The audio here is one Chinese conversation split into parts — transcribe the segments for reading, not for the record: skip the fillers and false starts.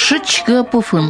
17个部分。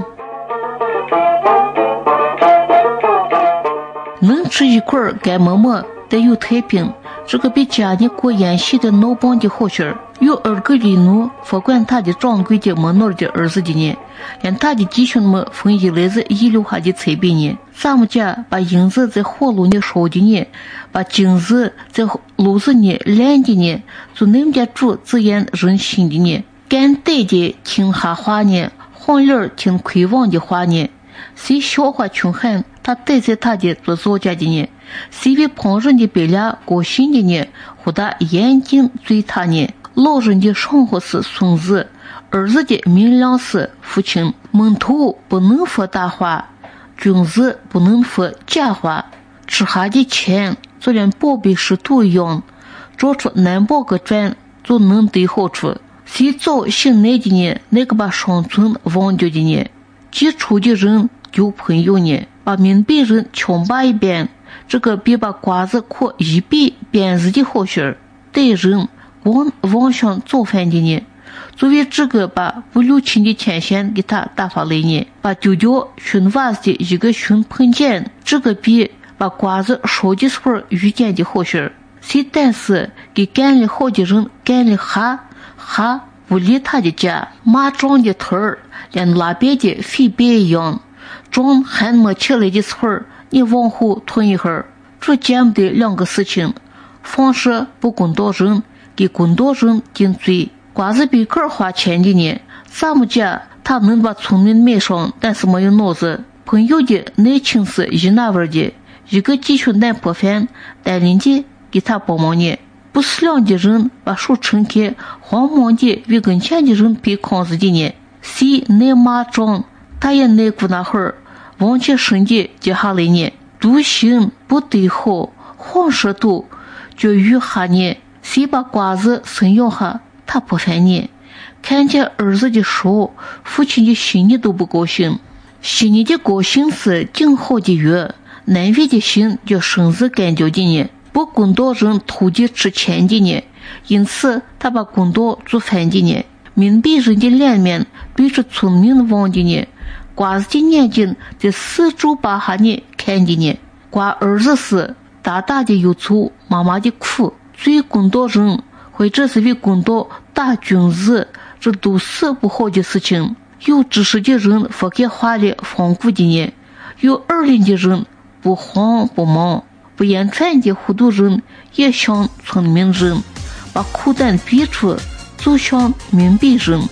能吃一块干馍馍得有太平，这个比家里过演戏的老帮的好些。有2个李奴不管他的掌柜的没那的儿子的呢，让他的弟兄们分一来自一流下的财币呢。咱们家把银子在火炉里烧的呢，把金子在炉子里炼的呢，就你们家煮自然人心的呢。干带的听哈话呢，黄脸听亏望的话呢。谁笑话穷汉，他带在他的做作家的呢？谁为旁人的别俩高兴的呢？或他眼睛追他呢？老人的生活是孙子，儿子的明亮是父亲。门徒不能说大话，君子不能说假话。吃下的钱就连宝贝石头一样，做出难报个赚就能得好处。谁早醒来的呢？那个把生存忘掉的呢？基础的人交朋友呢，把明白人强把一遍，这个比把瓜子扩一倍鞭子的好些。对人妄想造反的呢，作为这个把不留情的天线给他打发来呢，把丢掉熏袜子的一个熏碰见，这个比把瓜子烧的时候遇见的好些。谁但是给干了好的人干了哈不理他的家，马撞的头儿连拉边的飞边一样，撞还没起来的时候，你往后退一会儿，这见不得2个事情：放射不公道人，给公道人顶罪。瓜子比个花钱的呢，咱们家他能把聪明买上，但是没有脑子。朋友的内情是一那味的，一个继续难破饭，带领的给他帮忙呢。不思量的人把手撑开，慌忙的与跟前的人比康子的呢。谁耐马撞，他也耐过那会儿，往前身的接下来呢。独行不对好，晃舌头就遇下呢。谁把瓜子生养下，他不烦呢。看见儿子的手，父亲的心里都不高兴。心里的高兴是静好的药，难为的心叫身子干掉的呢。不公道人偷的吃钱的呢，因此他把公道做反的呢。明白人的脸面对着聪明忘的呢，瓜子的眼睛在四周八下呢看的呢。瓜儿子是大大的有仇，妈妈的苦。最公道人或者是为公道打君子，这都是不好的事情。有知识的人不给话里放过的呢，有耳力的人不慌不忙。不言传的糊涂人也像聪明人，把苦胆逼出，就像明白人。